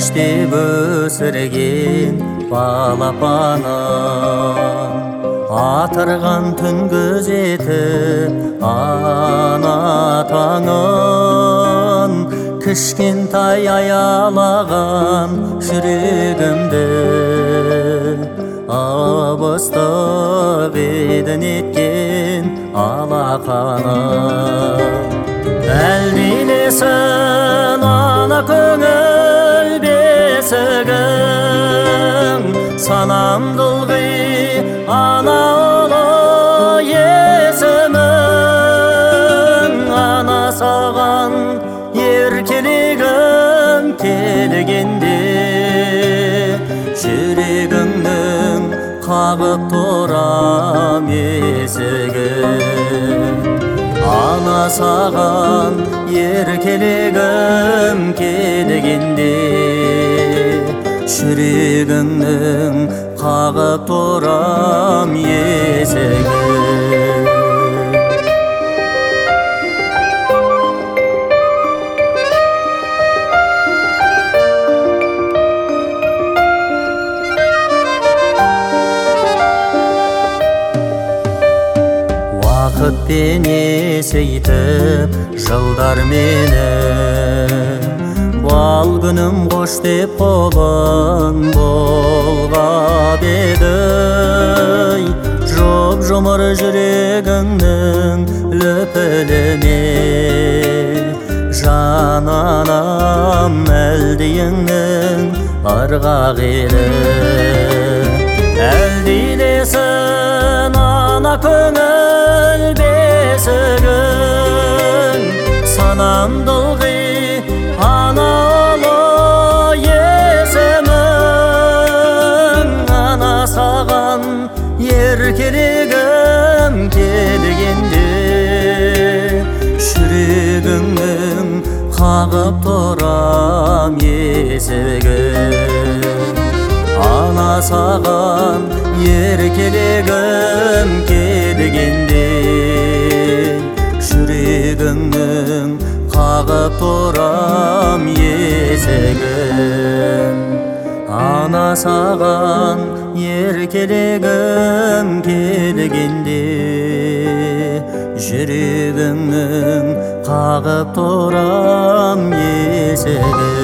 иштеп өсірген балапаным, атырған түн күзетіп ана таңын, кішкентай аялаған жүрегімді абыстық едің еткен алақаным. Әлдилесін ана көңіл бесігің, санамды ылғи ана ұлы есімің. Ана саған еркелегім келгенде, жүрегіңнің қағып тұрам есігін. Ана саған еркелегім келгенде, жүрегіңнің қағып тұрам есігін. Вақытпен есейтіп жылдар мені, бал күнім қош деп қолын болғап еді. Жұп-жұмыр жүрегіңнің лүпіліне, жан анам әлдиіңнің ырғақ еді. Әлдилесін ана көңіл бесігің, санамды ылғи ана ұлы есімің. Ана саған еркелегім келгенде, жүрегіңнің қағып тұрам есігін. Ана саған еркелегім келгенде, жүрегіңнің қағып тұрам есігін. Ана саған еркелегім келгенде, жүрегіңнің қағып тұрам есігін.